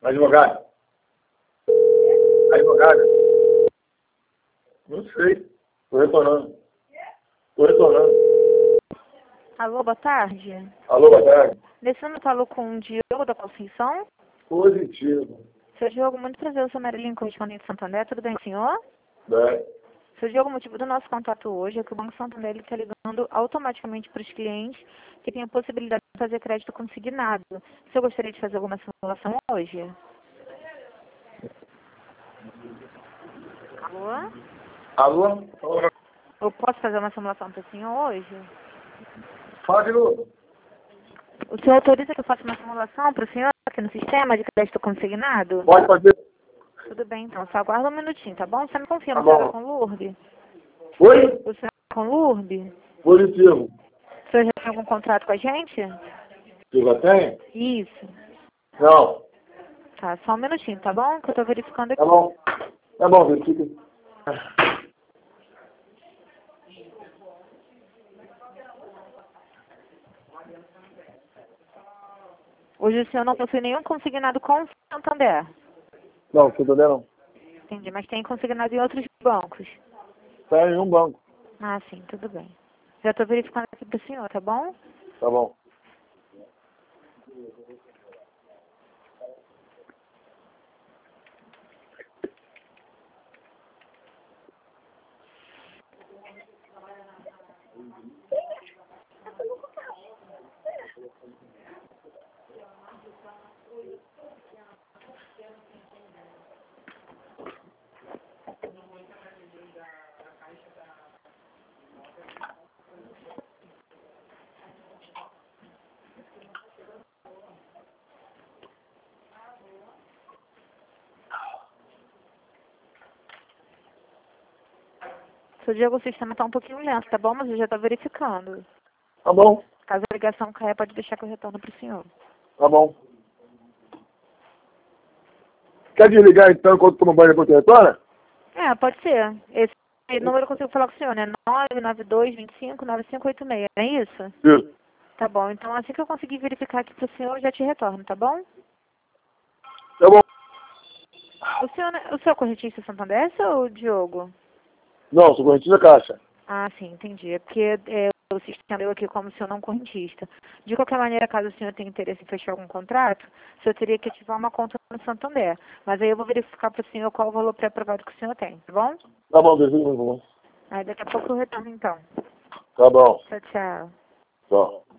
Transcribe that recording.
Advogado. Advogada. Não sei. Tô retornando. Alô, boa tarde. Alô, boa tarde. Nesse ano eu falo com o Diogo da Conceição. Positivo. Seu Diogo, muito prazer, eu sou Marilyn, correspondente de Santander. Tudo bem, senhor? Bem. Seu Diogo, o motivo do nosso contato hoje é que o Banco Santander está ligando automaticamente para os clientes que têm a possibilidade de fazer crédito consignado. Você gostaria de fazer alguma simulação hoje? Alô? Alô? Eu posso fazer uma simulação para o senhor hoje? Fala de novo. O senhor autoriza que eu faça uma simulação para o senhor aqui no sistema de crédito consignado? Pode fazer. Tudo bem, então. Só aguarda um minutinho, tá bom? Você me confirma, Tá o senhor bom. é com Lourdes? Oi? O senhor é com Lourdes? Positivo. O senhor já tem algum contrato com a gente? Você já tem? Isso. Não. Tá, só um minutinho, tá bom? Que eu tô verificando aqui. Tá bom. Tá bom, verifica. Hoje o senhor não possui nenhum consignado com o Santander. Não, você tá não. Entendi, mas tem consignado em outros bancos. Tá em um banco. Ah, sim, tudo bem. Já tô verificando aqui pro senhor, tá bom? Tá bom. Seu Diego, o sistema tá um pouquinho lento, tá bom? Mas eu já tô verificando. Tá bom. Caso a ligação caia, pode deixar que eu retorno pro senhor. Tá bom. Quer desligar então enquanto toma banho depois retorna? É, pode ser. Esse número eu consigo falar com o senhor, né? 992-25-9586, é isso? Isso. Tá bom, então assim que eu conseguir verificar aqui pro senhor, eu já te retorno, tá bom? Tá bom. O senhor é correntista Santander ou o Diogo? Não, sou correntista caixa. Ah, sim, entendi. É porque o sistema deu aqui como senhor não correntista. De qualquer maneira, caso o senhor tenha interesse em fechar algum contrato, o senhor teria que ativar uma conta no Santander. Mas aí eu vou verificar para o senhor qual o valor pré-aprovado que o senhor tem, tá bom? Tá bom, desliga, tá bom. Aí daqui a pouco eu retorno então. Tá bom. Tchau, tchau. Tchau.